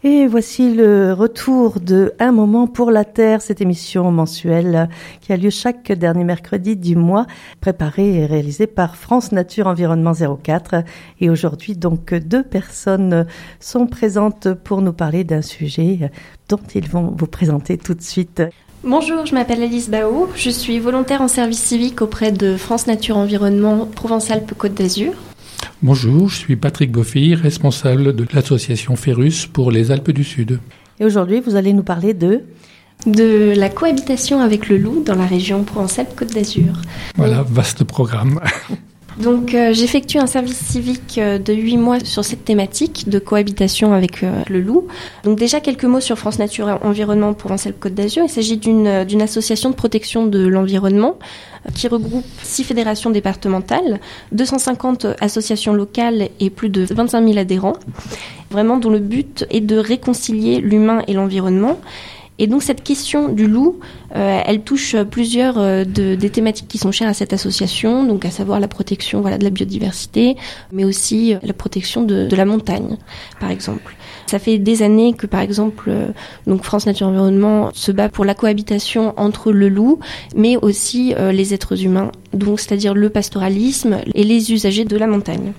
Et voici le retour de Un moment pour la Terre, cette émission mensuelle qui a lieu chaque dernier mercredi du mois, préparée et réalisée par France Nature Environnement 04. Et aujourd'hui, donc, 2 personnes sont présentes pour nous parler d'un sujet dont ils vont vous présenter tout de suite. Bonjour, je m'appelle Alice Bao, je suis volontaire en service civique auprès de France Nature Environnement Provence-Alpes-Côte d'Azur. Bonjour, je suis Patrick Boffy, responsable de l'association Ferus pour les Alpes du Sud. Et aujourd'hui, vous allez nous parler de la cohabitation avec le loup dans la région Provence-Alpes-Côte d'Azur. Voilà, vaste programme. Donc j'effectue un service civique de 8 mois sur cette thématique de cohabitation avec le loup. Donc déjà quelques mots sur France Nature Environnement Provence-Alpes-Côte d'Azur. Il s'agit d'une association de protection de l'environnement qui regroupe 6 fédérations départementales, 250 associations locales et plus de 25 000 adhérents, vraiment dont le but est de réconcilier l'humain et l'environnement. Et donc cette question du loup, elle touche plusieurs des thématiques qui sont chères à cette association, donc à savoir la protection de la biodiversité, mais aussi la protection de la montagne, par exemple. Ça fait des années que, par exemple, donc France Nature Environnement se bat pour la cohabitation entre le loup, mais aussi les êtres humains, donc c'est-à-dire le pastoralisme et les usagers de la montagne.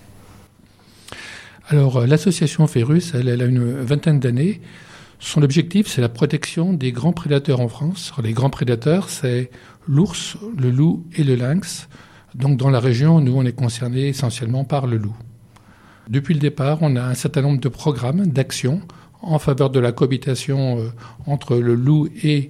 Alors l'association Ferus, elle a une vingtaine d'années. Son objectif, c'est la protection des grands prédateurs en France. Alors, les grands prédateurs, c'est l'ours, le loup et le lynx. Donc dans la région, nous, on est concernés essentiellement par le loup. Depuis le départ, on a un certain nombre de programmes, d'actions en faveur de la cohabitation entre le loup et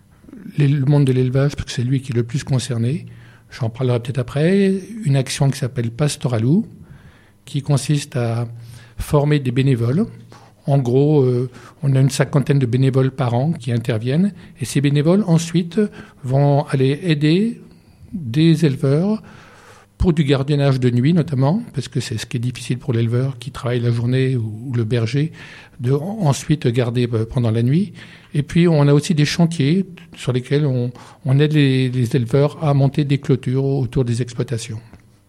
le monde de l'élevage, parce que c'est lui qui est le plus concerné. J'en parlerai peut-être après. Une action qui s'appelle Pastoraloup, qui consiste à former des bénévoles. En gros, on a une 50aine de bénévoles par an qui interviennent. Et ces bénévoles, ensuite, vont aller aider des éleveurs pour du gardiennage de nuit, notamment, parce que c'est ce qui est difficile pour l'éleveur qui travaille la journée ou le berger, de ensuite garder pendant la nuit. Et puis, on a aussi des chantiers sur lesquels on aide les éleveurs à monter des clôtures autour des exploitations.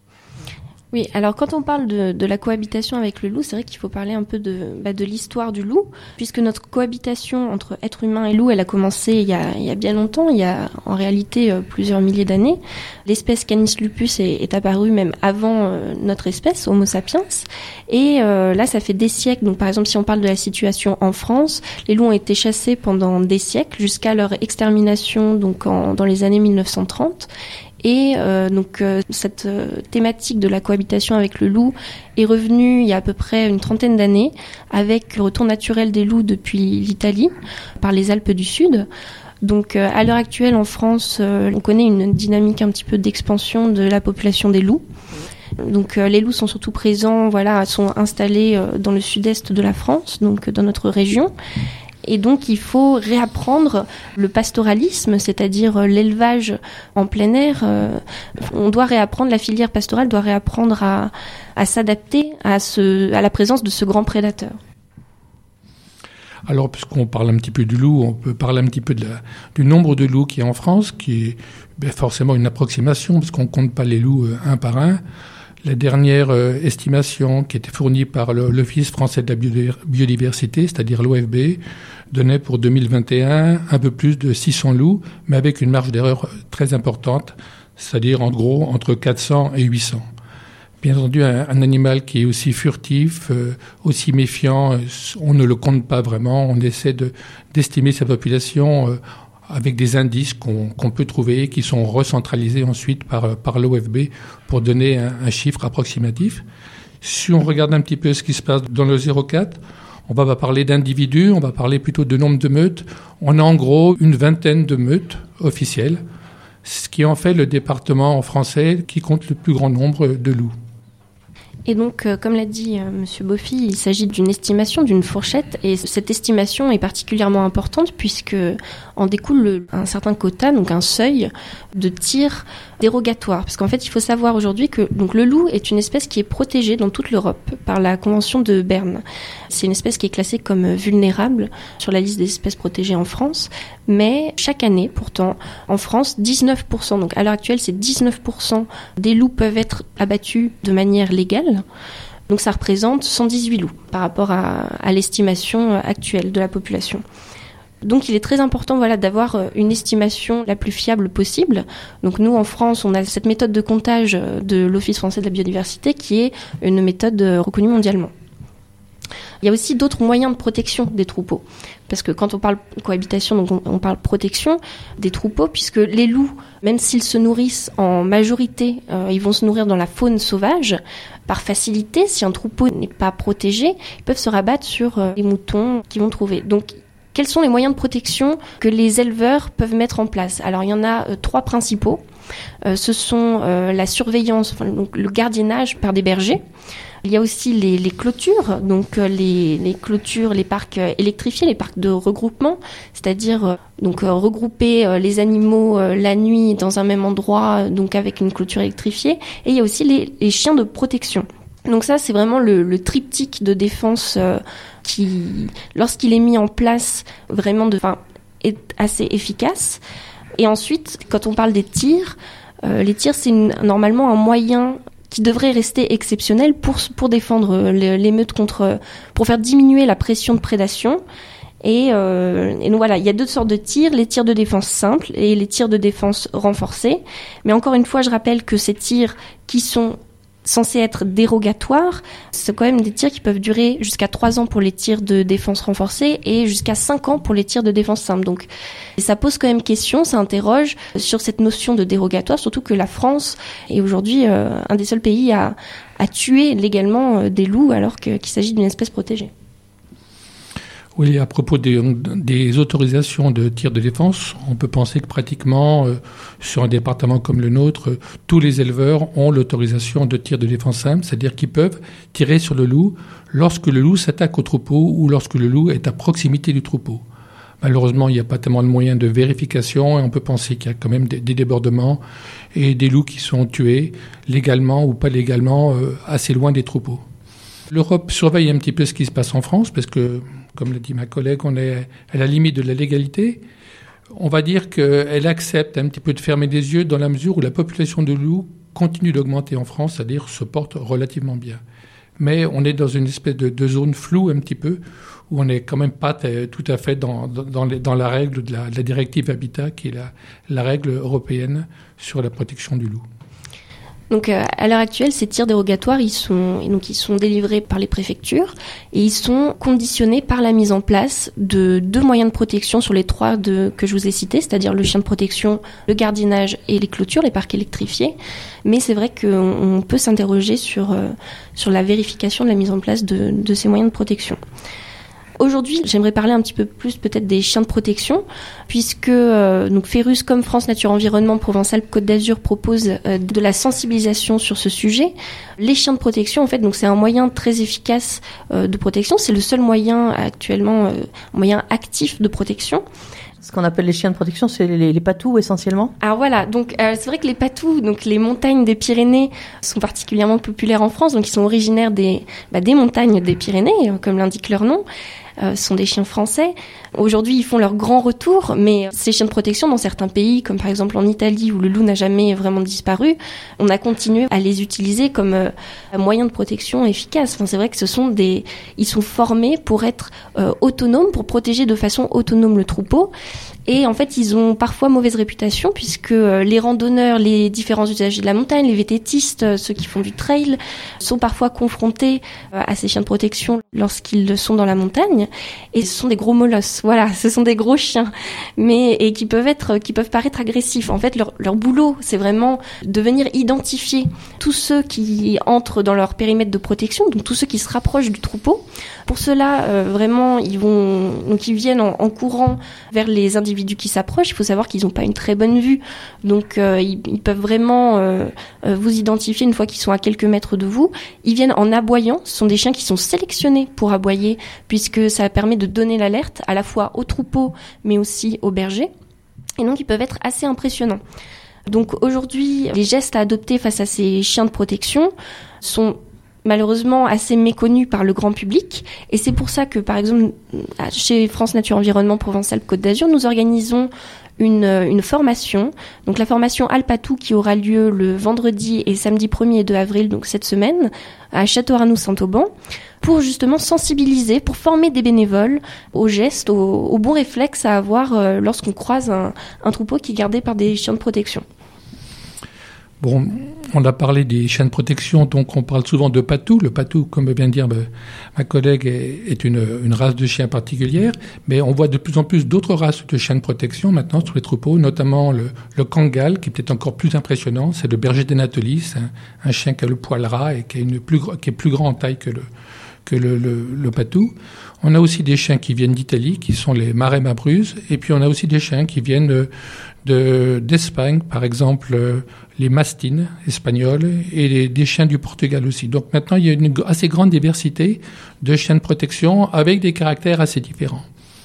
Oui, alors quand on parle de la cohabitation avec le loup, c'est vrai qu'il faut parler un peu de l'histoire du loup, puisque notre cohabitation entre être humain et loup, elle a commencé il y a bien longtemps, il y a en réalité plusieurs milliers d'années. L'espèce Canis lupus est apparue même avant notre espèce, Homo sapiens, et là ça fait des siècles. Donc par exemple, si on parle de la situation en France, les loups ont été chassés pendant des siècles jusqu'à leur extermination donc dans les années 1930. Et cette thématique de la cohabitation avec le loup est revenue il y a à peu près une trentaine d'années avec le retour naturel des loups depuis l'Italie, par les Alpes du Sud. Donc à l'heure actuelle en France, on connaît une dynamique un petit peu d'expansion de la population des loups. Donc les loups sont surtout présents, sont installés dans le sud-est de la France, donc dans notre région. Et donc, il faut réapprendre le pastoralisme, c'est-à-dire l'élevage en plein air. On doit réapprendre, la filière pastorale doit réapprendre à s'adapter à la présence de ce grand prédateur. Alors, puisqu'on parle un petit peu du loup, on peut parler un petit peu du nombre de loups qu'il y a en France, qui est forcément une approximation, parce qu'on ne compte pas les loups un par un. La dernière estimation qui était fournie par l'Office français de la biodiversité, c'est-à-dire l'OFB, donnait pour 2021 un peu plus de 600 loups, mais avec une marge d'erreur très importante, c'est-à-dire en gros entre 400 et 800. Bien entendu, un animal qui est aussi furtif, aussi méfiant, on ne le compte pas vraiment, on essaie d'estimer sa population avec des indices qu'on peut trouver, qui sont recentralisés ensuite par l'OFB pour donner un chiffre approximatif. Si on regarde un petit peu ce qui se passe dans le 04, on va pas parler d'individus, on va parler plutôt de nombre de meutes. On a en gros une vingtaine de meutes officielles, ce qui en fait le département français qui compte le plus grand nombre de loups. Et donc, comme l'a dit Monsieur Boffy, il s'agit d'une estimation, d'une fourchette, et cette estimation est particulièrement importante puisque en découle un certain quota, donc un seuil de tir dérogatoire. Parce qu'en fait, il faut savoir aujourd'hui que donc le loup est une espèce qui est protégée dans toute l'Europe par la Convention de Berne. C'est une espèce qui est classée comme vulnérable sur la liste des espèces protégées en France, mais chaque année, pourtant, en France, 19%, donc à l'heure actuelle, c'est 19% des loups peuvent être abattus de manière légale. Donc ça représente 118 loups par rapport à l'estimation actuelle de la population. Donc il est très important d'avoir une estimation la plus fiable possible. Donc nous en France, on a cette méthode de comptage de l'Office français de la biodiversité qui est une méthode reconnue mondialement. Il y a aussi d'autres moyens de protection des troupeaux. Parce que quand on parle cohabitation, donc on parle protection des troupeaux, puisque les loups, même s'ils se nourrissent en majorité, ils vont se nourrir dans la faune sauvage. Par facilité, si un troupeau n'est pas protégé, ils peuvent se rabattre sur les moutons qu'ils vont trouver. Donc, quels sont les moyens de protection que les éleveurs peuvent mettre en place ? Alors, il y en a 3 principaux. Ce sont la surveillance, donc le gardiennage par des bergers. Il y a aussi les clôtures, donc les clôtures, les parcs électrifiés, les parcs de regroupement, c'est-à-dire regrouper les animaux la nuit dans un même endroit, donc avec une clôture électrifiée. Et il y a aussi les chiens de protection. Donc ça, c'est vraiment le triptyque de défense qui, lorsqu'il est mis en place, est assez efficace. Et ensuite, quand on parle des tirs, les tirs, c'est normalement un moyen qui devrait rester exceptionnel pour défendre l'émeute pour faire diminuer la pression de prédation. Et donc voilà, il y a 2 sortes de tirs, les tirs de défense simples et les tirs de défense renforcés. Mais encore une fois, je rappelle que ces tirs qui sont censés être dérogatoires, c'est quand même des tirs qui peuvent durer jusqu'à 3 ans pour les tirs de défense renforcés et jusqu'à 5 ans pour les tirs de défense simple. Donc, ça pose quand même question, ça interroge sur cette notion de dérogatoire, surtout que la France est aujourd'hui un des seuls pays à tuer légalement des loups alors qu'il s'agit d'une espèce protégée. Oui, à propos des autorisations de tir de défense, on peut penser que pratiquement, sur un département comme le nôtre, tous les éleveurs ont l'autorisation de tir de défense simple, c'est-à-dire qu'ils peuvent tirer sur le loup lorsque le loup s'attaque au troupeau ou lorsque le loup est à proximité du troupeau. Malheureusement, il n'y a pas tellement de moyens de vérification et on peut penser qu'il y a quand même des débordements et des loups qui sont tués légalement ou pas légalement assez loin des troupeaux. L'Europe surveille un petit peu ce qui se passe en France parce que, comme l'a dit ma collègue, on est à la limite de la légalité. On va dire qu'elle accepte un petit peu de fermer les yeux dans la mesure où la population de loups continue d'augmenter en France, c'est-à-dire se porte relativement bien. Mais on est dans une espèce de zone floue un petit peu, où on n'est quand même pas tout à fait dans la règle de la directive Habitat, qui est la règle européenne sur la protection du loup. Donc à l'heure actuelle, ces tirs dérogatoires, ils sont délivrés par les préfectures et ils sont conditionnés par la mise en place de 2 moyens de protection sur les 3 que je vous ai cités, c'est-à-dire le chien de protection, le gardiennage et les clôtures, les parcs électrifiés. Mais c'est vrai qu'on peut s'interroger sur la vérification de la mise en place de ces moyens de protection. Aujourd'hui, j'aimerais parler un petit peu plus peut-être des chiens de protection, puisque donc Ferrus comme France Nature Environnement Provence-Alpes-Côte d'Azur propose de la sensibilisation sur ce sujet. Les chiens de protection, en fait, donc c'est un moyen très efficace de protection. C'est le seul moyen actuellement, moyen actif de protection. Ce qu'on appelle les chiens de protection, c'est les patous essentiellement. Alors voilà, donc c'est vrai que les patous, donc les montagnes des Pyrénées, sont particulièrement populaires en France, donc ils sont originaires des montagnes des Pyrénées, comme l'indique leur nom. Sont des chiens français. Aujourd'hui, ils font leur grand retour, mais ces chiens de protection, dans certains pays, comme par exemple en Italie, où le loup n'a jamais vraiment disparu, on a continué à les utiliser comme moyen de protection efficace. Enfin, c'est vrai que ils sont formés pour être autonomes, pour protéger de façon autonome le troupeau. Et en fait, ils ont parfois mauvaise réputation puisque les randonneurs, les différents usagers de la montagne, les vététistes, ceux qui font du trail, sont parfois confrontés à ces chiens de protection lorsqu'ils sont dans la montagne. Et ce sont des gros molosses. Voilà, ce sont des gros chiens, et qui peuvent paraître agressifs. En fait, leur boulot, c'est vraiment de venir identifier tous ceux qui entrent dans leur périmètre de protection, donc tous ceux qui se rapprochent du troupeau. Pour cela, vraiment, ils viennent en courant vers les individus qui s'approchent. Il faut savoir qu'ils n'ont pas une très bonne vue, donc ils peuvent vraiment vous identifier une fois qu'ils sont à quelques mètres de vous. Ils viennent en aboyant. Ce sont des chiens qui sont sélectionnés pour aboyer, puisque ça permet de donner l'alerte à la fois au troupeau, mais aussi aux bergers. Et donc, ils peuvent être assez impressionnants. Donc aujourd'hui, les gestes à adopter face à ces chiens de protection sont malheureusement assez méconnu par le grand public, et c'est pour ça que par exemple chez France Nature Environnement Provence-Alpes-Côte d'Azur, nous organisons une formation. Donc la formation Alpatou qui aura lieu le vendredi et samedi 1er et 2 avril, donc cette semaine, à Château-Arnoux-Saint-Auban, pour justement sensibiliser, pour former des bénévoles aux gestes, aux bons réflexes à avoir lorsqu'on croise un troupeau qui est gardé par des chiens de protection. Bon, on a parlé des chiens de protection, donc on parle souvent de patou. Le patou, comme vient de dire ma collègue, est une race de chien particulière, mais on voit de plus en plus d'autres races de chiens de protection maintenant sur les troupeaux, notamment le Kangal, qui est peut-être encore plus impressionnant. C'est le berger d'Anatolie, c'est un chien qui a le poil ras et qui est plus grand en taille que le patou. On a aussi des chiens qui viennent d'Italie, qui sont les Marais Mabruse, et puis on a aussi des chiens qui viennent d'Espagne, par exemple les mastines espagnols et des chiens du Portugal aussi. Donc maintenant, il y a une assez grande diversité de chiens de protection avec des caractères assez différents.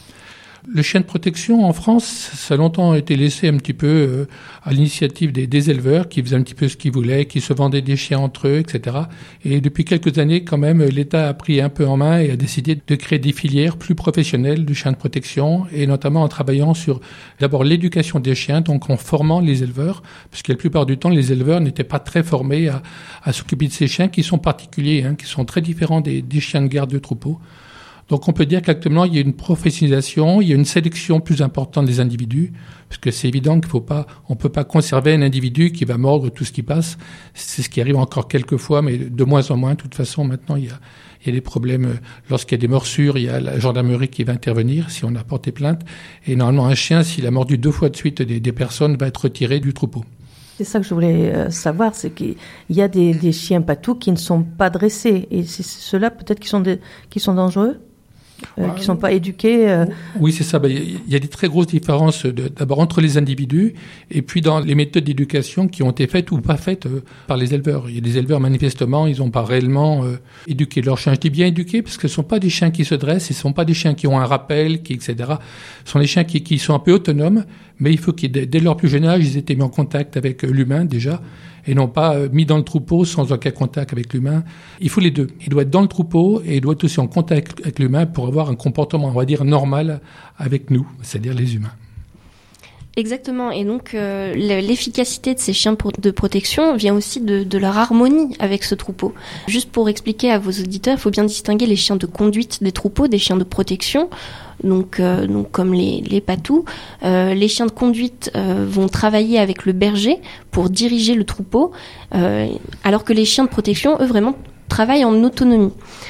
Le chien de protection en France, ça a longtemps été laissé un petit peu à l'initiative des éleveurs qui faisaient un petit peu ce qu'ils voulaient, qui se vendaient des chiens entre eux, etc. Et depuis quelques années, quand même, l'État a pris un peu en main et a décidé de créer des filières plus professionnelles de chiens de protection, et notamment en travaillant sur d'abord l'éducation des chiens, donc en formant les éleveurs, parce que la plupart du temps, les éleveurs n'étaient pas très formés à s'occuper de ces chiens qui sont particuliers, qui sont très différents des chiens de garde de troupeau. Donc on peut dire qu'actuellement il y a une professionnalisation, il y a une sélection plus importante des individus, parce que c'est évident on peut pas conserver un individu qui va mordre tout ce qui passe. C'est ce qui arrive encore quelques fois, mais de moins en moins. De toute façon, maintenant il y a des problèmes. Lorsqu'il y a des morsures, il y a la gendarmerie qui va intervenir si on a porté plainte. Et normalement un chien, s'il a mordu 2 fois de suite des personnes, va être retiré du troupeau. C'est ça que je voulais savoir, c'est qu'il y a des chiens patous qui ne sont pas dressés, et c'est ceux-là peut-être qui sont dangereux. Qui ne sont pas éduqués. Oui, c'est ça. Il y a des très grosses différences d'abord entre les individus et puis dans les méthodes d'éducation qui ont été faites ou pas faites par les éleveurs. Il y a des éleveurs, manifestement, ils n'ont pas réellement éduqué leurs chiens. Je dis bien éduqués parce que ce ne sont pas des chiens qui se dressent, ce ne sont pas des chiens qui ont un rappel, etc. Ce sont des chiens qui sont un peu autonomes, mais il faut qu'ils, dès leur plus jeune âge, ils aient été mis en contact avec l'humain déjà, et non pas mis dans le troupeau sans aucun contact avec l'humain. Il faut les deux. Il doit être dans le troupeau et il doit être aussi en contact avec l'humain pour avoir un comportement, on va dire, normal avec nous, c'est-à-dire les humains. Exactement. Et donc, l'efficacité de ces chiens de protection vient aussi de leur harmonie avec ce troupeau. Juste pour expliquer à vos auditeurs, il faut bien distinguer les chiens de conduite des troupeaux des chiens de protection. Donc comme les patous, les chiens de conduite vont travailler avec le berger pour diriger le troupeau, alors que les chiens de protection, eux, vraiment travaillent en autonomie.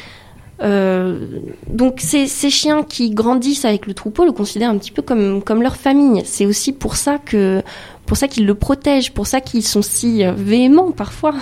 Donc ces chiens qui grandissent avec le troupeau le considèrent un petit peu comme leur famille. C'est aussi pour ça qu'ils le protègent, pour ça qu'ils sont si véhéments parfois.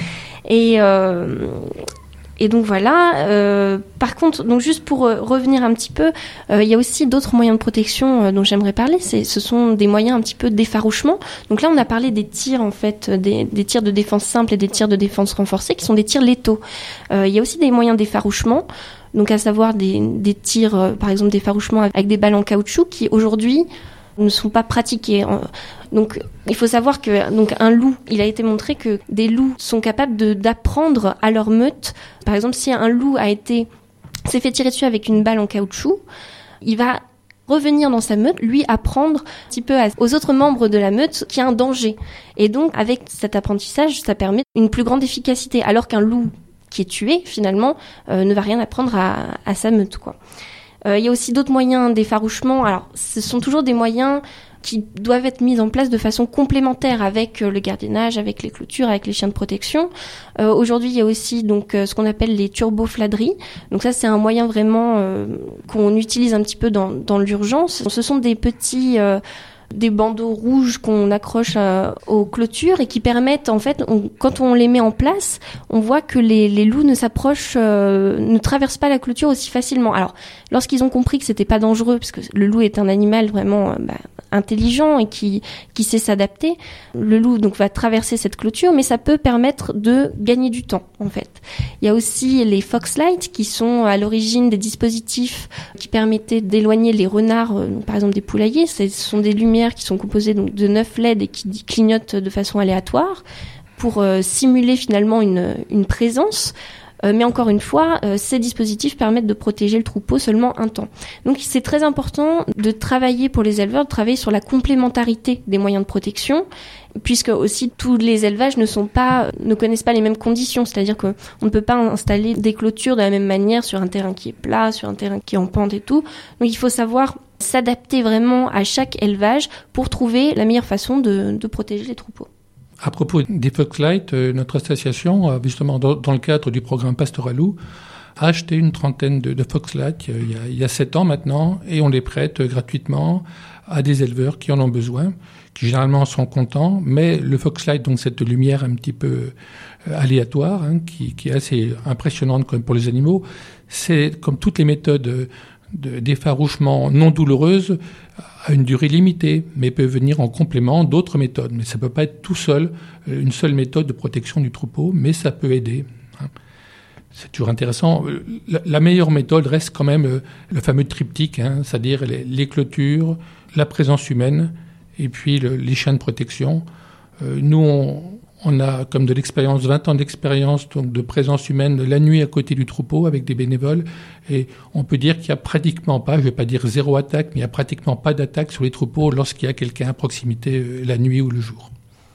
Et donc voilà. Par contre, donc juste pour revenir un petit peu, il y a aussi d'autres moyens de protection dont j'aimerais parler. Ce sont des moyens un petit peu d'effarouchement. Donc là, on a parlé des tirs en fait, des tirs de défense simple et des tirs de défense renforcés, qui sont des tirs létaux. Il y a aussi des moyens d'effarouchement. Donc à savoir des tirs, par exemple d'effarouchement avec des balles en caoutchouc, qui aujourd'hui ne sont pas pratiqués. Donc, il faut savoir que un loup, il a été montré que des loups sont capables d'apprendre à leur meute. Par exemple, si un loup s'est fait tirer dessus avec une balle en caoutchouc, il va revenir dans sa meute, lui apprendre un petit peu aux autres membres de la meute qu'il y a un danger. Et donc, avec cet apprentissage, ça permet une plus grande efficacité. Alors qu'un loup qui est tué, finalement, ne va rien apprendre à sa meute, quoi. Il y a aussi d'autres moyens d'effarouchement. Alors, ce sont toujours des moyens qui doivent être mis en place de façon complémentaire avec le gardiennage, avec les clôtures, avec les chiens de protection. Aujourd'hui, il y a aussi donc ce qu'on appelle les turbofladeries. Donc ça, c'est un moyen vraiment qu'on utilise un petit peu dans l'urgence. Ce sont des petits des bandeaux rouges qu'on accroche aux clôtures et qui permettent, en fait, quand on les met en place, on voit que les loups ne traversent pas la clôture aussi facilement. Alors, lorsqu'ils ont compris que c'était pas dangereux, parce que le loup est un animal vraiment intelligent et qui sait s'adapter, le loup donc va traverser cette clôture, mais ça peut permettre de gagner du temps, en fait. Il y a aussi les Foxlights qui sont à l'origine des dispositifs qui permettaient d'éloigner les renards, par exemple des poulaillers. Ce sont des lumières qui sont composées donc de 9 LED et qui clignotent de façon aléatoire pour simuler finalement une présence. Mais encore une fois, ces dispositifs permettent de protéger le troupeau seulement un temps. Donc c'est très important de travailler pour les éleveurs, de travailler sur la complémentarité des moyens de protection, puisque aussi tous les élevages ne connaissent pas les mêmes conditions, c'est-à-dire qu'on ne peut pas installer des clôtures de la même manière sur un terrain qui est plat, sur un terrain qui est en pente et tout. Donc il faut savoir s'adapter vraiment à chaque élevage pour trouver la meilleure façon de protéger les troupeaux. À propos des Foxlight, notre association, justement dans le cadre du programme Pastoral Loup, a acheté une trentaine de Foxlight il y a 7 ans maintenant, et on les prête gratuitement à des éleveurs qui en ont besoin, qui généralement sont contents. Mais le Foxlight, donc cette lumière un petit peu aléatoire, qui est assez impressionnante comme pour les animaux, c'est comme toutes les méthodes d'effarouchement non douloureuse à une durée limitée, mais peut venir en complément d'autres méthodes. Mais ça peut pas être tout seul, une seule méthode de protection du troupeau, mais ça peut aider. C'est toujours intéressant. La meilleure méthode reste quand même le fameux triptyque, c'est-à-dire les clôtures, la présence humaine et puis les chiens de protection. Nous, on a comme de l'expérience, 20 ans d'expérience donc de présence humaine la nuit à côté du troupeau avec des bénévoles, et on peut dire qu'il y a pratiquement pas, je vais pas dire zéro attaque, mais il y a pratiquement pas d'attaque sur les troupeaux lorsqu'il y a quelqu'un à proximité la nuit ou le jour.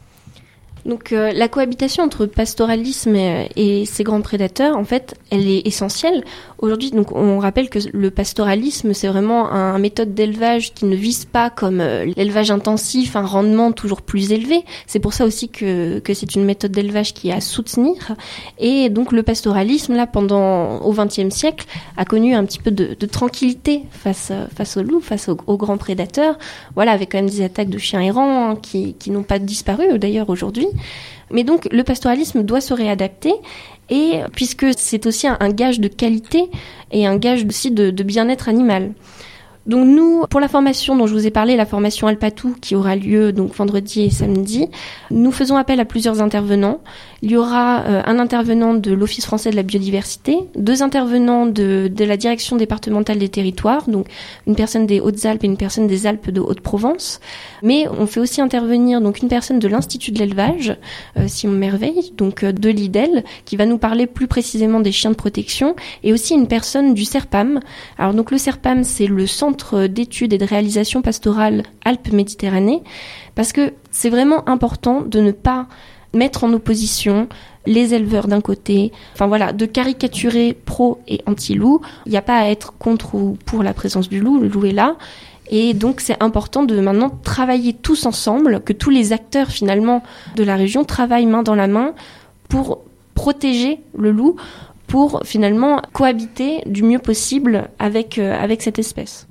Donc la cohabitation entre pastoralisme et ces grands prédateurs, en fait, elle est essentielle. Aujourd'hui, donc on rappelle que le pastoralisme, c'est vraiment une méthode d'élevage qui ne vise pas comme l'élevage intensif un rendement toujours plus élevé. C'est pour ça aussi que c'est une méthode d'élevage qui est à soutenir. Et donc le pastoralisme, là, au XXe siècle, a connu un petit peu de tranquillité face aux loups, face aux grands prédateurs. Voilà, avec quand même des attaques de chiens errants qui n'ont pas disparu d'ailleurs aujourd'hui. Mais donc le pastoralisme doit se réadapter, et puisque c'est aussi un gage de qualité et un gage aussi de bien-être animal. Donc nous, pour la formation dont je vous ai parlé, la formation Alpatou qui aura lieu donc vendredi et samedi, nous faisons appel à plusieurs intervenants. Il y aura un intervenant de l'Office français de la biodiversité, 2 intervenants de la direction départementale des territoires, donc une personne des Hautes-Alpes et une personne des Alpes de Haute-Provence. Mais on fait aussi intervenir donc une personne de l'Institut de l'élevage, Simon Merveille, donc de l'IDEL, qui va nous parler plus précisément des chiens de protection, et aussi une personne du CERPAM. Alors donc le CERPAM, c'est le Centre d'études et de réalisation pastorale Alpes-Méditerranée, parce que c'est vraiment important de ne pas mettre en opposition les éleveurs d'un côté, de caricaturer pro et anti-loup. Il n'y a pas à être contre ou pour la présence du loup, le loup est là. Et donc c'est important de maintenant travailler tous ensemble, que tous les acteurs finalement de la région travaillent main dans la main pour protéger le loup, pour finalement cohabiter du mieux possible avec cette espèce.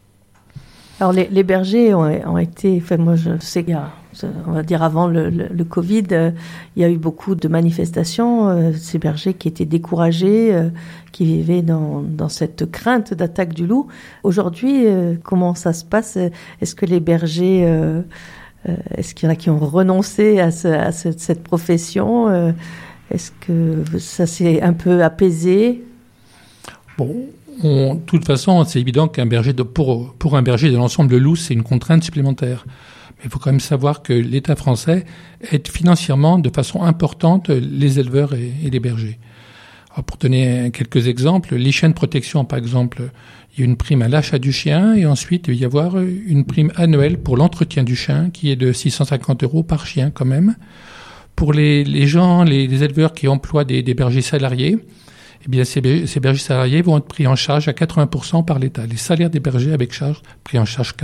Alors les bergers ont été, moi je sais on va dire avant le Covid, il y a eu beaucoup de manifestations, ces bergers qui étaient découragés, qui vivaient dans cette crainte d'attaque du loup. Aujourd'hui, comment ça se passe? Est-ce que les bergers, est-ce qu'il y en a qui ont renoncé à cette profession? Est-ce que ça s'est un peu apaisé? Bon, de toute façon, c'est évident qu'un berger pour un berger de l'ensemble de loups, c'est une contrainte supplémentaire. Mais il faut quand même savoir que l'État français aide financièrement de façon importante les éleveurs et les bergers. Alors pour donner quelques exemples, les chiens de protection, par exemple, il y a une prime à l'achat du chien, et ensuite il va y avoir une prime annuelle pour l'entretien du chien qui est de 650 € par chien quand même. Pour les gens, les éleveurs qui emploient des bergers salariés, eh bien, ces bergers salariés vont être pris en charge à 80% par l'État. Les salaires des bergers avec charge, pris en charge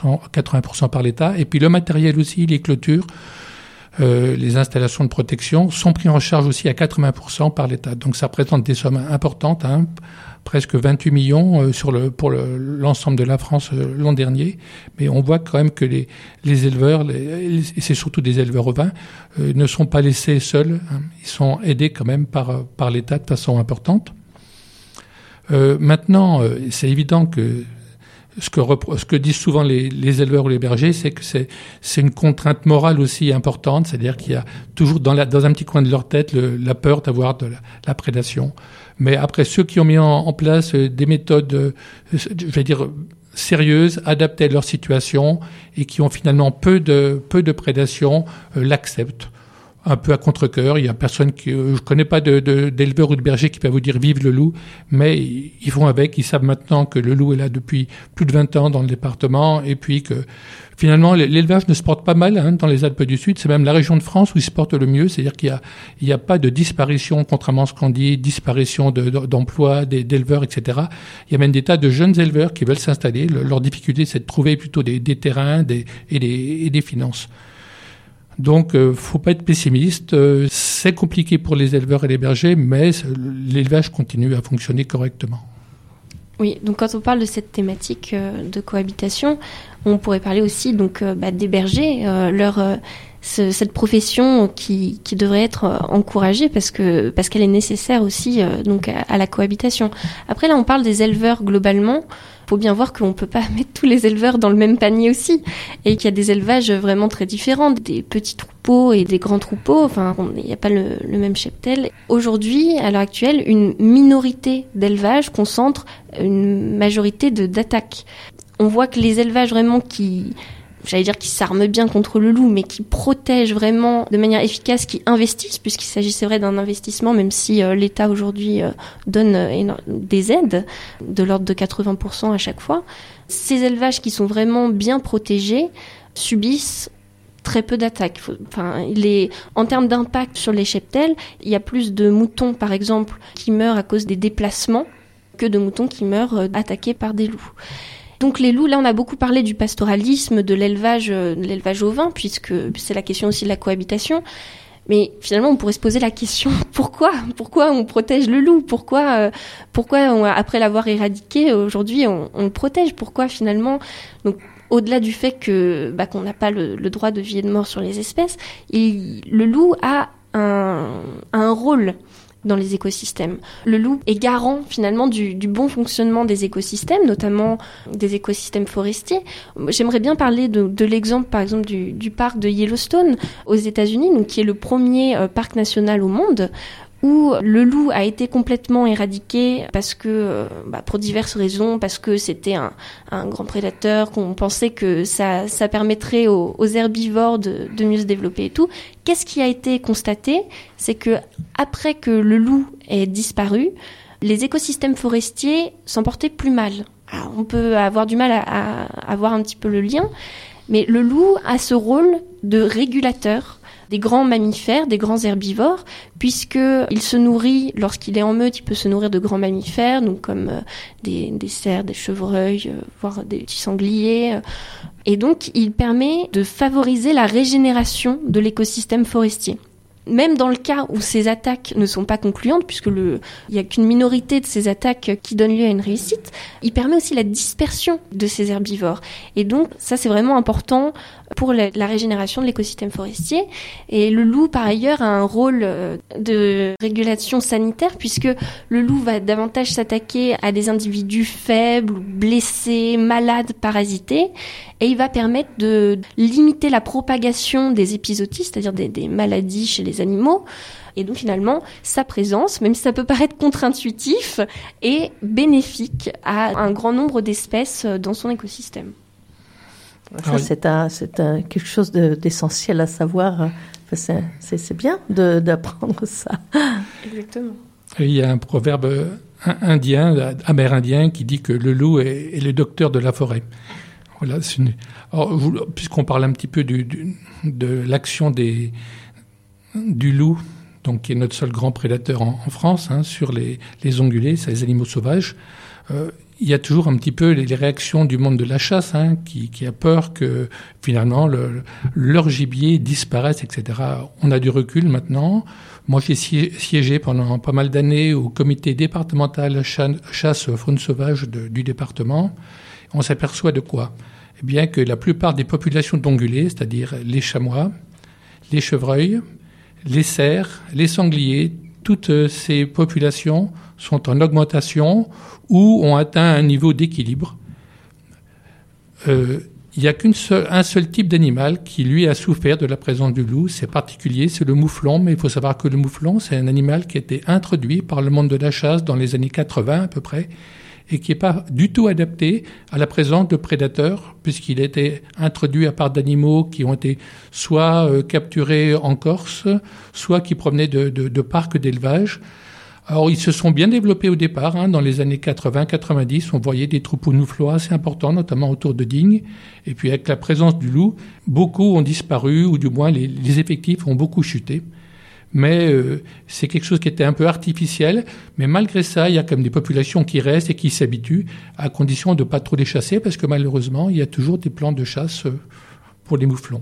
80% par l'État. Et puis le matériel aussi, les clôtures, les installations de protection sont pris en charge aussi à 80% par l'État. Donc ça représente des sommes importantes, presque 28 millions pour l'ensemble de la France l'an dernier. Mais on voit quand même que les éleveurs, et c'est surtout des éleveurs ovins, ne sont pas laissés seuls. Ils sont aidés quand même par l'État de façon importante. Maintenant, c'est évident que ce que disent souvent les éleveurs ou les bergers, c'est que c'est une contrainte morale aussi importante, c'est-à-dire qu'il y a toujours dans un petit coin de leur tête la peur d'avoir de la prédation. Mais après, ceux qui ont mis en place des méthodes, je vais dire, sérieuses, adaptées à leur situation et qui ont finalement peu de prédation, l'acceptent. un peu à contre-cœur. Il y a personne je connais pas d'éleveurs ou de bergers qui peuvent vous dire vive le loup, mais ils vont avec. Ils savent maintenant que le loup est là depuis plus de 20 ans dans le département, et puis que finalement l'élevage ne se porte pas mal dans les Alpes du Sud. C'est même la région de France où il se porte le mieux. C'est-à-dire qu'il y a pas de disparition, contrairement à ce qu'on dit, disparition d'emplois, d'éleveurs, etc. Il y a même des tas de jeunes éleveurs qui veulent s'installer. Leur difficulté, c'est de trouver plutôt des terrains et des finances. Donc, faut pas être pessimiste. C'est compliqué pour les éleveurs et les bergers, mais l'élevage continue à fonctionner correctement. Oui, donc quand on parle de cette thématique de cohabitation, on pourrait parler aussi donc des bergers, cette profession qui devrait être encouragée parce qu'elle est nécessaire aussi donc à la cohabitation. Après là, on parle des éleveurs globalement. Faut bien voir qu'on peut pas mettre tous les éleveurs dans le même panier aussi, et qu'il y a des élevages vraiment très différents, des petits troupeaux et des grands troupeaux. Enfin, il n'y a pas le même cheptel. Aujourd'hui, à l'heure actuelle, une minorité d'élevages concentre une majorité d'attaques. On voit que les élevages vraiment qui s'arment bien contre le loup, mais qui protègent vraiment de manière efficace, qui investissent, puisqu'il s'agit, c'est vrai, d'un investissement, même si l'État aujourd'hui donne des aides de l'ordre de 80% à chaque fois. Ces élevages qui sont vraiment bien protégés subissent très peu d'attaques. En termes d'impact sur les cheptels, il y a plus de moutons, par exemple, qui meurent à cause des déplacements que de moutons qui meurent attaqués par des loups. Donc les loups, là on a beaucoup parlé du pastoralisme, de l'élevage ovin, puisque c'est la question aussi de la cohabitation. Mais finalement on pourrait se poser la question, pourquoi on protège le loup ? Pourquoi après l'avoir éradiqué, aujourd'hui on le protège ? Pourquoi finalement ? Donc au-delà du fait qu'on n'a pas le droit de vie et de mort sur les espèces, le loup a un rôle dans les écosystèmes. Le loup est garant finalement du bon fonctionnement des écosystèmes, notamment des écosystèmes forestiers. J'aimerais bien parler de l'exemple par exemple du parc de Yellowstone aux États-Unis, donc qui est le premier parc national au monde, où le loup a été complètement éradiqué parce que, pour diverses raisons, parce que c'était un grand prédateur, qu'on pensait que ça permettrait aux herbivores de mieux se développer et tout. Qu'est-ce qui a été constaté ? C'est que après que le loup ait disparu, les écosystèmes forestiers s'en portaient plus mal. Alors, on peut avoir du mal à voir un petit peu le lien, mais le loup a ce rôle de régulateur des grands mammifères, des grands herbivores, puisqu'il se nourrit, lorsqu'il est en meute, il peut se nourrir de grands mammifères, donc comme des cerfs, des chevreuils, voire des petits sangliers. Et donc, il permet de favoriser la régénération de l'écosystème forestier. Même dans le cas où ces attaques ne sont pas concluantes, puisque il y a qu'une minorité de ces attaques qui donne lieu à une réussite, il permet aussi la dispersion de ces herbivores. Et donc, ça, c'est vraiment important pour la régénération de l'écosystème forestier. Et le loup, par ailleurs, a un rôle de régulation sanitaire, puisque le loup va davantage s'attaquer à des individus faibles, blessés, malades, parasités, et il va permettre de limiter la propagation des épizooties, c'est-à-dire des maladies chez les animaux. Et donc finalement, sa présence, même si ça peut paraître contre-intuitif, est bénéfique à un grand nombre d'espèces dans son écosystème. Ça, c'est quelque chose d'essentiel à savoir. Enfin, c'est bien d'apprendre ça. Exactement. Il y a un proverbe amérindien qui dit que le loup est le docteur de la forêt. Voilà, alors, puisqu'on parle un petit peu de l'action du loup, donc qui est notre seul grand prédateur en France, sur les ongulés, c'est les animaux sauvages, il y a toujours un petit peu les réactions du monde de la chasse, qui a peur que finalement leur gibier disparaisse, etc. On a du recul maintenant. Moi, j'ai siégé pendant pas mal d'années au comité départemental chasse faune sauvage du département. On s'aperçoit de quoi ? Eh bien que la plupart des populations d'ongulés, c'est-à-dire les chamois, les chevreuils, les cerfs, les sangliers, toutes ces populations sont en augmentation ou ont atteint un niveau d'équilibre. Il n'y a un seul type d'animal qui, lui, a souffert de la présence du loup. C'est particulier, c'est le mouflon. Mais il faut savoir que le mouflon, c'est un animal qui a été introduit par le monde de la chasse dans les années 80 à peu près, et qui n'est pas du tout adapté à la présence de prédateurs, puisqu'il a été introduit à part d'animaux qui ont été soit capturés en Corse, soit qui provenaient de parcs d'élevage. Alors, ils se sont bien développés au départ. Dans les années 80-90, on voyait des troupeaux mouflois assez importants, notamment autour de Digne. Et puis, avec la présence du loup, beaucoup ont disparu, ou du moins les effectifs ont beaucoup chuté. Mais c'est quelque chose qui était un peu artificiel. Mais malgré ça, il y a comme des populations qui restent et qui s'habituent, à condition de ne pas trop les chasser, parce que malheureusement, il y a toujours des plans de chasse pour les mouflons.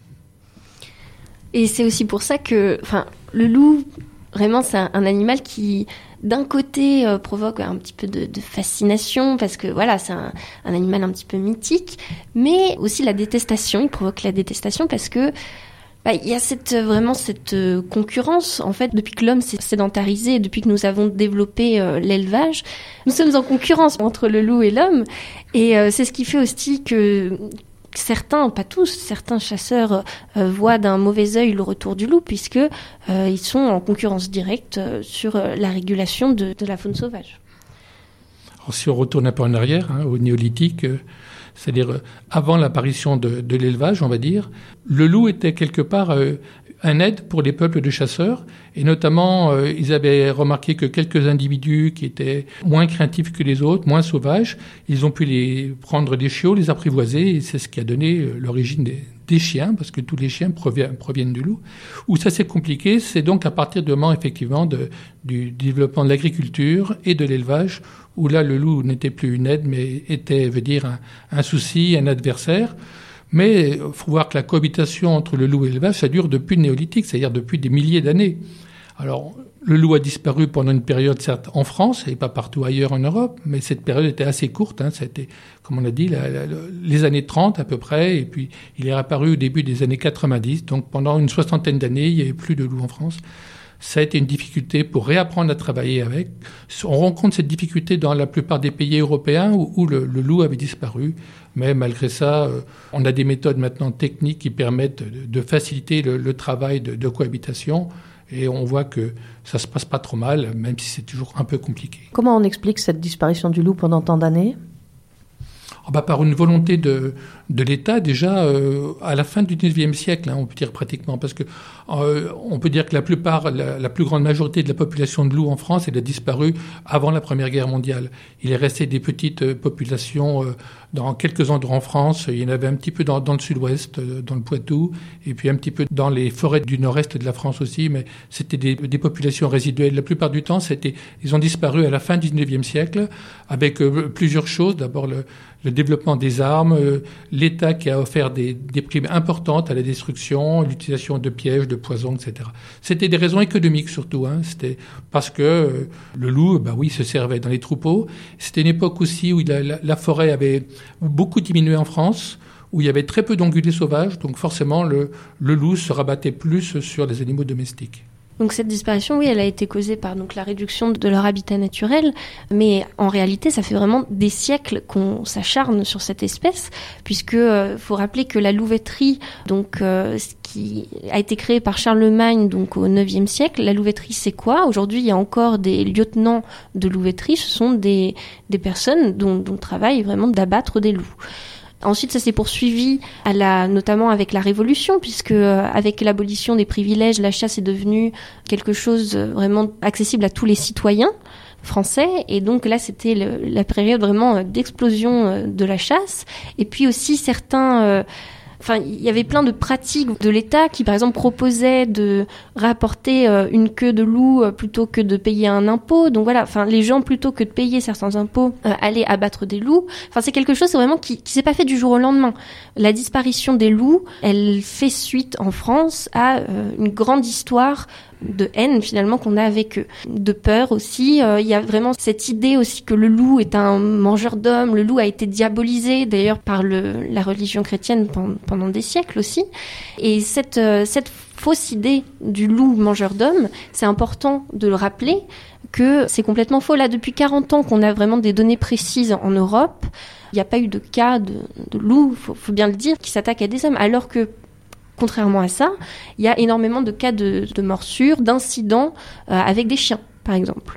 Et c'est aussi pour ça que, le loup, vraiment, c'est un animal qui, d'un côté, provoque un petit peu de fascination, parce que voilà, c'est un animal un petit peu mythique, mais aussi la détestation. Il provoque la détestation parce que il y a cette concurrence, en fait, depuis que l'homme s'est sédentarisé, depuis que nous avons développé l'élevage, nous sommes en concurrence entre le loup et l'homme, et c'est ce qui fait aussi que certains, pas tous, certains chasseurs voient d'un mauvais œil le retour du loup, puisque ils sont en concurrence directe sur la régulation de la faune sauvage. Alors, si on retourne un peu en arrière, au néolithique, c'est-à-dire avant l'apparition de l'élevage, on va dire, le loup était quelque part un aide pour les peuples de chasseurs, et notamment ils avaient remarqué que quelques individus qui étaient moins craintifs que les autres, moins sauvages, ils ont pu prendre des chiots, les apprivoiser, et c'est ce qui a donné l'origine des chiens, parce que tous les chiens proviennent du loup. Où ça s'est compliqué, c'est donc à partir du moment effectivement du développement de l'agriculture et de l'élevage, où là le loup n'était plus une aide, mais était, un souci, un adversaire. Mais il faut voir que la cohabitation entre le loup et l'élevage, ça dure depuis le néolithique, c'est-à-dire depuis des milliers d'années. Alors, le loup a disparu pendant une période, certes, en France, et pas partout ailleurs en Europe, mais cette période était assez courte. C'était, comme on a dit, les années 30 à peu près, et puis il est apparu au début des années 90. Donc, pendant une soixantaine d'années, il n'y avait plus de loup en France. Ça a été une difficulté pour réapprendre à travailler avec. On rencontre cette difficulté dans la plupart des pays européens où le loup avait disparu. Mais malgré ça, on a des méthodes maintenant techniques qui permettent de faciliter le travail de cohabitation. Et on voit que ça se passe pas trop mal, même si c'est toujours un peu compliqué. Comment on explique cette disparition du loup pendant tant d'années ? Par une volonté de l'État, déjà à la fin du XIXe siècle, on peut dire pratiquement, parce que on peut dire que la plus grande majorité de la population de loups en France, elle a disparu avant la Première Guerre mondiale. Il est resté des petites populations dans quelques endroits en France. Il y en avait un petit peu dans le sud-ouest, dans le Poitou, et puis un petit peu dans les forêts du nord-est de la France aussi, mais c'était des populations résiduelles. La plupart du temps, ils ont disparu à la fin du XIXe siècle, avec plusieurs choses. D'abord, le développement des armes, l'État qui a offert des primes importantes à la destruction, l'utilisation de pièges, de poisons, etc. C'était des raisons économiques surtout. C'était parce que le loup, se servait dans les troupeaux. C'était une époque aussi où la forêt avait beaucoup diminué en France, où il y avait très peu d'ongulés sauvages, donc forcément le loup se rabattait plus sur les animaux domestiques. Donc cette disparition, oui, elle a été causée par la réduction de leur habitat naturel, mais en réalité, ça fait vraiment des siècles qu'on s'acharne sur cette espèce, puisque faut rappeler que la louveterie, ce qui a été créé par Charlemagne, donc au IXe siècle, la louveterie, c'est quoi ? Aujourd'hui, il y a encore des lieutenants de louveterie, ce sont des personnes dont le travail est vraiment d'abattre des loups. Ensuite, ça s'est poursuivi notamment avec la Révolution, puisque avec l'abolition des privilèges, la chasse est devenue quelque chose vraiment accessible à tous les citoyens français. Et donc là, c'était la période vraiment d'explosion de la chasse. Et puis aussi certains... il y avait plein de pratiques de l'État qui, par exemple, proposaient de rapporter une queue de loup plutôt que de payer un impôt. Donc voilà, les gens, plutôt que de payer certains impôts, allaient abattre des loups. C'est quelque chose vraiment qui s'est pas fait du jour au lendemain. La disparition des loups, elle fait suite en France à une grande histoire de haine finalement qu'on a avec eux, de peur aussi. Il y a vraiment cette idée aussi que le loup est un mangeur d'hommes. Le loup a été diabolisé d'ailleurs par la religion chrétienne pendant des siècles aussi. Et cette fausse idée du loup mangeur d'hommes, c'est important de le rappeler que c'est complètement faux. Là, depuis 40 ans qu'on a vraiment des données précises en Europe, il n'y a pas eu de cas de loup, faut bien le dire, qui s'attaque à des hommes, alors que contrairement à ça, il y a énormément de cas de morsures, d'incidents avec des chiens, par exemple.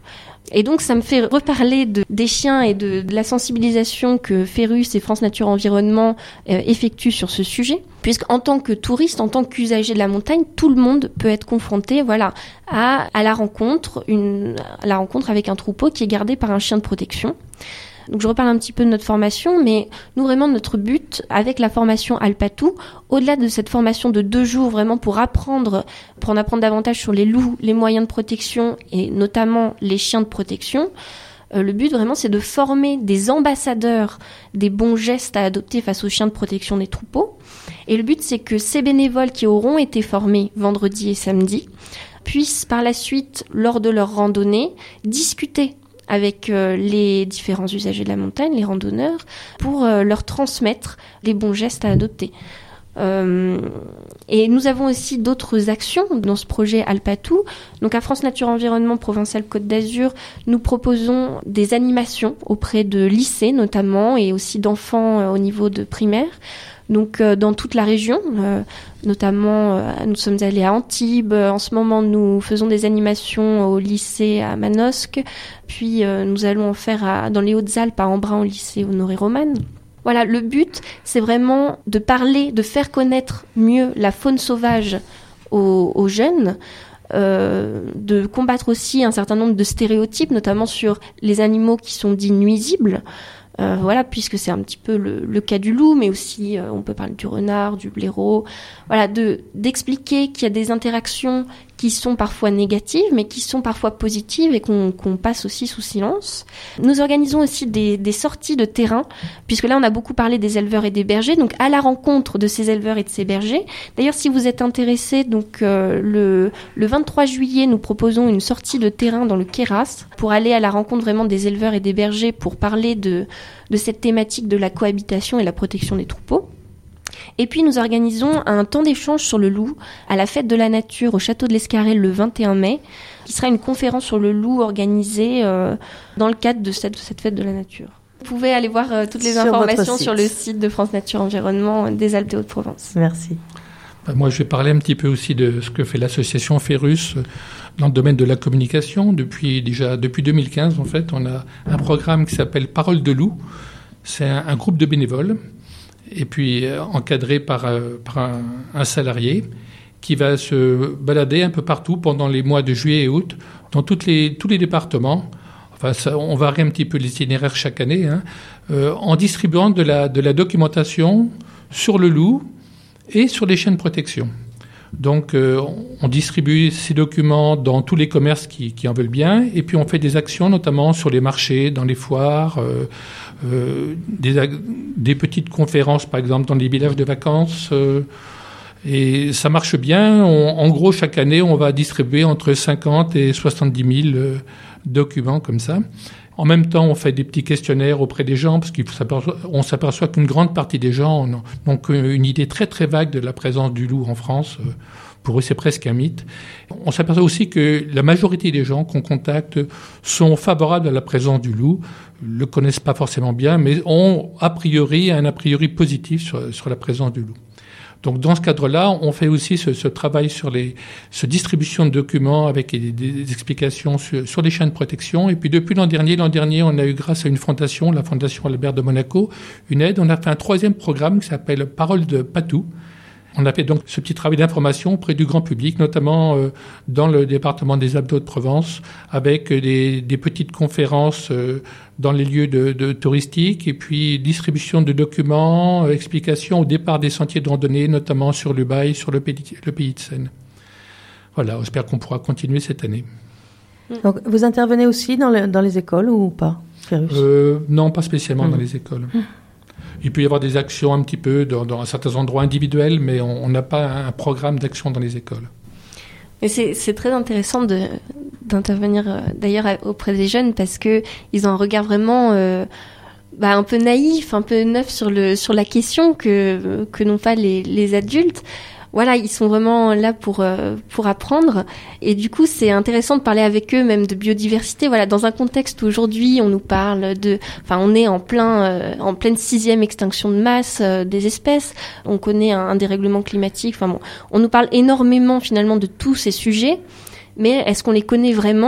Et donc, ça me fait reparler des chiens et de la sensibilisation que Ferrus et France Nature Environnement effectuent sur ce sujet. Puisqu'en tant que touriste, en tant qu'usager de la montagne, tout le monde peut être confronté, à la rencontre avec un troupeau qui est gardé par un chien de protection. Donc je reparle un petit peu de notre formation, mais nous vraiment notre but avec la formation Alpatou, au-delà de cette formation de 2 jours vraiment pour en apprendre davantage sur les loups, les moyens de protection et notamment les chiens de protection, le but vraiment c'est de former des ambassadeurs des bons gestes à adopter face aux chiens de protection des troupeaux. Et le but c'est que ces bénévoles qui auront été formés vendredi et samedi puissent par la suite, lors de leur randonnée, discuter avec les différents usagers de la montagne, les randonneurs, pour leur transmettre les bons gestes à adopter. Et nous avons aussi d'autres actions dans ce projet Alpatou. Donc à France Nature Environnement Provinciale Côte d'Azur, nous proposons des animations auprès de lycées notamment et aussi d'enfants au niveau de primaire. Donc dans toute la région, notamment nous sommes allés à Antibes, en ce moment nous faisons des animations au lycée à Manosque, puis nous allons en faire dans les Hautes-Alpes à Embrun au lycée Honoré-Roman. Voilà, le but c'est vraiment de parler, de faire connaître mieux la faune sauvage aux jeunes, de combattre aussi un certain nombre de stéréotypes, notamment sur les animaux qui sont dits nuisibles. Puisque c'est un petit peu le cas du loup, mais aussi on peut parler du renard, du blaireau. Voilà, d'expliquer qu'il y a des interactions qui sont parfois négatives, mais qui sont parfois positives et qu'on passe aussi sous silence. Nous organisons aussi des sorties de terrain, puisque là on a beaucoup parlé des éleveurs et des bergers, donc à la rencontre de ces éleveurs et de ces bergers. D'ailleurs, si vous êtes intéressés, donc le 23 juillet, nous proposons une sortie de terrain dans le Queyras pour aller à la rencontre vraiment des éleveurs et des bergers pour parler de cette thématique de la cohabitation et la protection des troupeaux. Et puis nous organisons un temps d'échange sur le loup à la fête de la nature au château de l'Escarel le 21 mai, qui sera une conférence sur le loup organisée dans le cadre de cette fête de la nature. Vous pouvez aller voir toutes les informations sur le site de France Nature Environnement des Alpes et Hauts-de-Provence. Merci. Moi, je vais parler un petit peu aussi de ce que fait l'association Ferrus dans le domaine de la communication. Depuis 2015, en fait, on a un programme qui s'appelle Parole de loup. C'est un groupe de bénévoles et puis encadré par un salarié qui va se balader un peu partout pendant les mois de juillet et août dans tous les départements. Enfin, on varie un petit peu les itinéraires chaque année, en distribuant de la documentation sur le loup et sur les chiens de protection. Donc, on distribue ces documents dans tous les commerces qui en veulent bien, et puis on fait des actions, notamment sur les marchés, dans les foires, des petites conférences, par exemple, dans les villages de vacances. Et ça marche bien. En gros, chaque année, on va distribuer entre 50 et 70 000 documents comme ça. En même temps, on fait des petits questionnaires auprès des gens, parce qu'on s'aperçoit qu'une grande partie des gens ont une idée très très vague de la présence du loup en France. Pour eux, c'est presque un mythe. On s'aperçoit aussi que la majorité des gens qu'on contacte sont favorables à la présence du loup, le connaissent pas forcément bien, mais ont un a priori positif sur la présence du loup. Donc, dans ce cadre-là, on fait aussi ce travail sur ce distribution de documents avec des explications sur les chiens de protection. Et puis, depuis l'an dernier, on a eu, grâce à une fondation, la Fondation Albert de Monaco, une aide. On a fait un 3e programme qui s'appelle Parole de Patou. On a fait donc ce petit travail d'information auprès du grand public, notamment dans le département des Alpes Hauts-de-Provence, avec des petites conférences dans les lieux de touristiques, et puis distribution de documents, explications au départ des sentiers de randonnée, notamment sur le Bail, sur le pays de Seine. Voilà, j'espère qu'on pourra continuer cette année. Donc, vous intervenez aussi dans les écoles ou pas, Ferrus ? Non, pas spécialement dans les écoles. Il peut y avoir des actions un petit peu dans certains endroits individuels, mais on n'a pas un programme d'action dans les écoles. Et c'est très intéressant d'intervenir d'ailleurs auprès des jeunes, parce que ils ont un regard vraiment un peu naïf, un peu neuf sur la question que n'ont pas les adultes. Voilà, ils sont vraiment là pour apprendre, et du coup c'est intéressant de parler avec eux même de biodiversité. Voilà, dans un contexte où aujourd'hui on nous parle on est en pleine 6e extinction de masse des espèces. On connaît un dérèglement climatique. On nous parle énormément finalement de tous ces sujets, mais est-ce qu'on les connaît vraiment?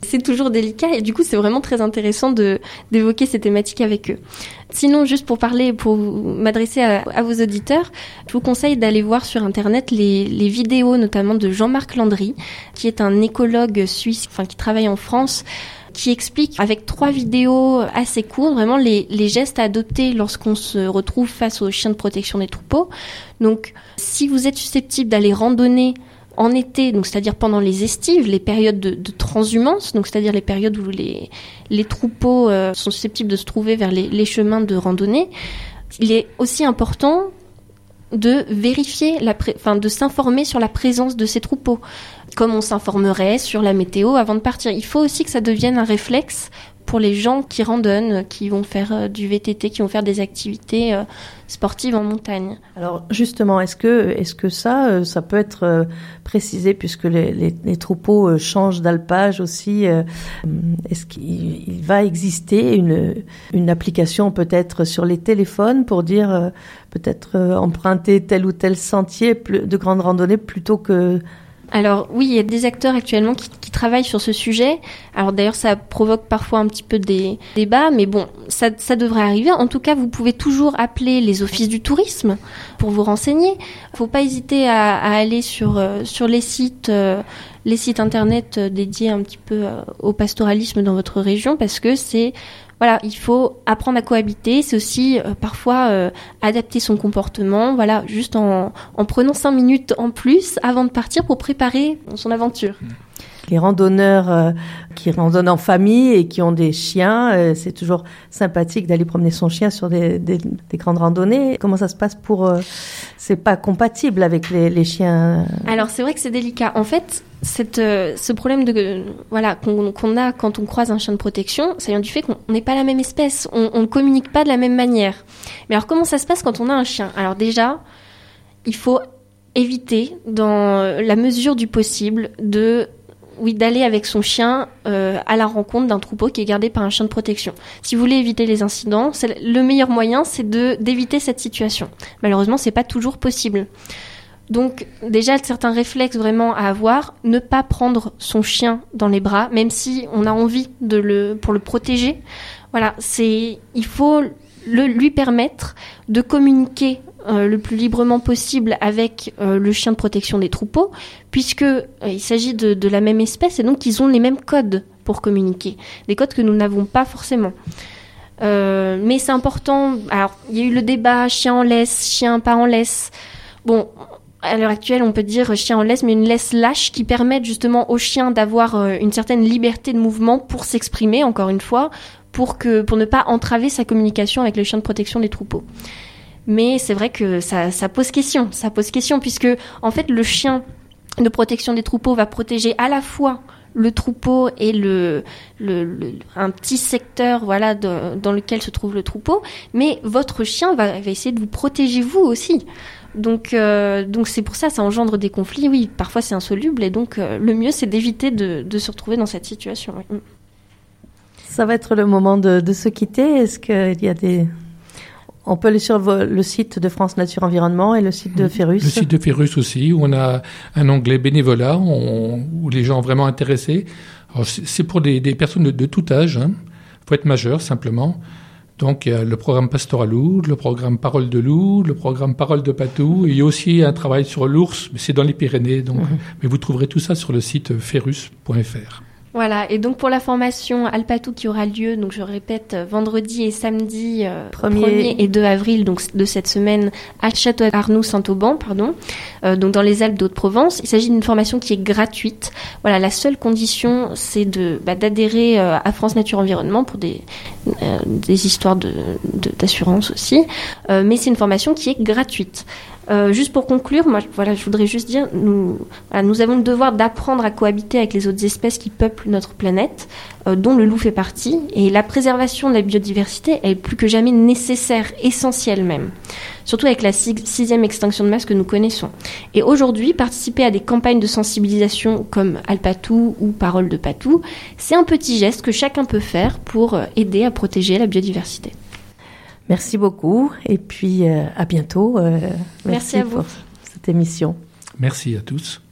C'est toujours délicat et du coup, c'est vraiment très intéressant d'évoquer ces thématiques avec eux. Sinon, juste pour m'adresser à vos auditeurs, je vous conseille d'aller voir sur Internet les vidéos, notamment de Jean-Marc Landry, qui est un écologue suisse, qui travaille en France, qui explique avec 3 vidéos assez courtes vraiment les gestes à adopter lorsqu'on se retrouve face aux chiens de protection des troupeaux. Donc, si vous êtes susceptible d'aller randonner en été, donc c'est-à-dire pendant les estives, les périodes de transhumance, donc c'est-à-dire les périodes où les troupeaux sont susceptibles de se trouver vers les chemins de randonnée, il est aussi important de vérifier de s'informer sur la présence de ces troupeaux, comme on s'informerait sur la météo avant de partir. Il faut aussi que ça devienne un réflexe pour les gens qui randonnent, qui vont faire du VTT, qui vont faire des activités sportives en montagne. Alors justement, est-ce que ça peut être précisé, puisque les troupeaux changent d'alpage aussi, est-ce qu'il va exister une application peut-être sur les téléphones pour dire peut-être emprunter tel ou tel sentier de grande randonnée plutôt que... Alors oui, il y a des acteurs actuellement qui travaillent sur ce sujet. Alors d'ailleurs, ça provoque parfois un petit peu des débats, mais bon, ça devrait arriver. En tout cas, vous pouvez toujours appeler les offices du tourisme pour vous renseigner. Faut pas hésiter à aller sur les sites internet dédiés un petit peu au pastoralisme dans votre région, parce que il faut apprendre à cohabiter. C'est aussi parfois adapter son comportement, juste en prenant 5 minutes en plus avant de partir pour préparer son aventure. Les randonneurs qui randonnent en famille et qui ont des chiens, c'est toujours sympathique d'aller promener son chien sur des grandes randonnées. Comment ça se passe c'est pas compatible avec les chiens? Alors c'est vrai que c'est délicat. En fait, ce problème qu'on a quand on croise un chien de protection, ça vient du fait qu'on n'est pas la même espèce, on ne communique pas de la même manière. Mais alors comment ça se passe quand on a un chien? Alors déjà, il faut éviter, dans la mesure du possible, d'aller avec son chien à la rencontre d'un troupeau qui est gardé par un chien de protection. Si vous voulez éviter les incidents, le meilleur moyen, c'est d'éviter cette situation. Malheureusement, c'est pas toujours possible. Donc déjà, certains réflexes vraiment à avoir, ne pas prendre son chien dans les bras, même si on a envie pour le protéger. Il faut lui permettre de communiquer le plus librement possible avec le chien de protection des troupeaux, puisque il s'agit de la même espèce et donc ils ont les mêmes codes pour communiquer, des codes que nous n'avons pas forcément. Mais c'est important. Alors, il y a eu le débat chien en laisse, chien pas en laisse. Bon, à l'heure actuelle, on peut dire chien en laisse, mais une laisse lâche qui permette justement au chien d'avoir une certaine liberté de mouvement pour s'exprimer, encore une fois, pour ne pas entraver sa communication avec le chien de protection des troupeaux. Mais c'est vrai que ça pose question. Ça pose question puisque, en fait, le chien de protection des troupeaux va protéger à la fois le troupeau et un petit secteur, dans lequel se trouve le troupeau. Mais votre chien va essayer de vous protéger vous aussi. Donc c'est pour ça engendre des conflits. Oui, parfois c'est insoluble et donc le mieux c'est d'éviter de se retrouver dans cette situation. Oui. Ça va être le moment de se quitter. Est-ce qu'il y a on peut aller sur le site de France Nature Environnement et le site de Ferrus. Le site de Ferrus aussi, où on a un onglet bénévolat, où les gens vraiment intéressés. Alors, c'est pour des personnes de tout âge. Il faut être majeur, simplement. Donc, il y a le programme Pastoral Loup, le programme Parole de Loup, le programme Parole de Patou. Il y a aussi un travail sur l'ours, mais c'est dans les Pyrénées. Donc, mais vous trouverez tout ça sur le site ferrus.fr. Voilà, et donc pour la formation Alpatou qui aura lieu, donc je répète, vendredi et samedi 1er et 2 avril donc de cette semaine à Château-Arnoux-Saint-Auban, donc dans les Alpes d'Haute-Provence. Il s'agit d'une formation qui est gratuite. Voilà, la seule condition c'est d'adhérer à France Nature Environnement pour des histoires d'assurance aussi, mais c'est une formation qui est gratuite. Juste pour conclure, je voudrais juste dire, nous avons le devoir d'apprendre à cohabiter avec les autres espèces qui peuplent notre planète, dont le loup fait partie, et la préservation de la biodiversité est plus que jamais nécessaire, essentielle même, surtout avec la 6e extinction de masse que nous connaissons. Et aujourd'hui, participer à des campagnes de sensibilisation comme Alpatou ou Parole de Patou, c'est un petit geste que chacun peut faire pour aider à protéger la biodiversité. Merci beaucoup et puis à bientôt. Merci à vous pour cette émission. Merci à tous.